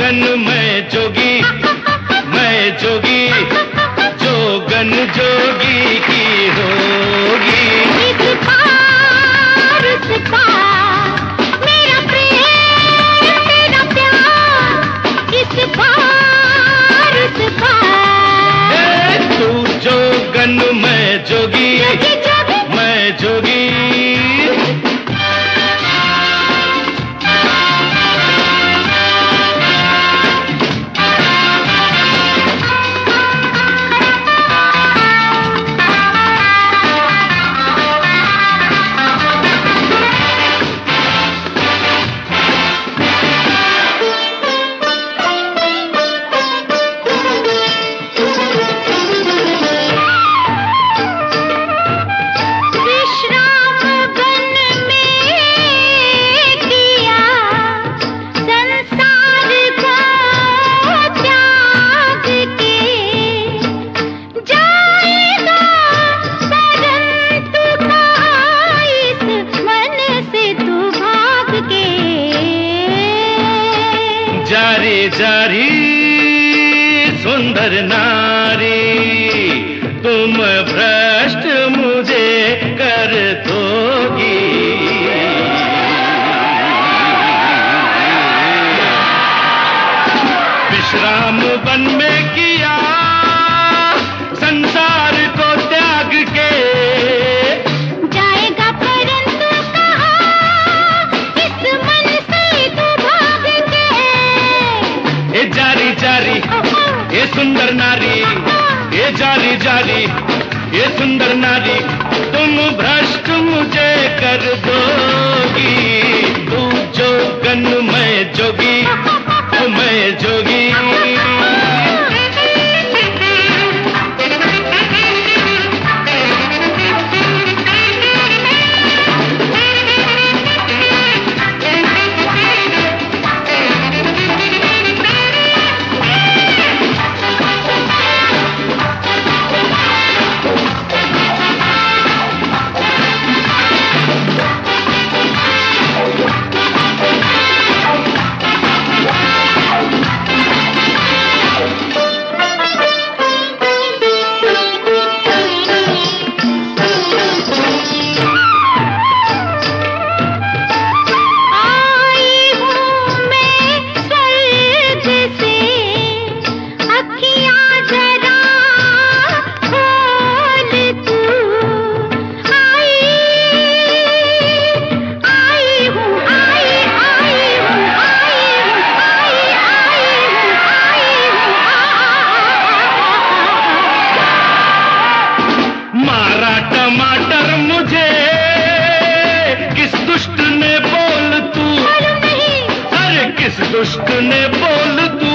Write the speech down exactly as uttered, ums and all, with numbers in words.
जोगन मैं जोगी, मैं जोगी, जोगन जोगी की होगी। इस पार उस पार मेरा प्रेम तेरा प्यार, इस पार उस पार। तू जोगन मैं जोगी, जोगी जोगी मैं जोगी। जारी जारी सुंदर नारी, तुम भ्रष्ट मुझे कर दोगी। विश्राम वन में किया संसार को त्याग के, जाएगा परंतु कहाँ इस मन से तू भाग के। ये जारी जारी ये सुंदर नारी, ये जारी जारी ये सुंदर नारी, तुम भ्रष्ट मुझे कर दोगी। तू जोगन मैं जोगी, मैं जोगी। टमाटर मुझे किस दुष्ट ने बोल तू, अरे किस दुष्ट ने बोल तू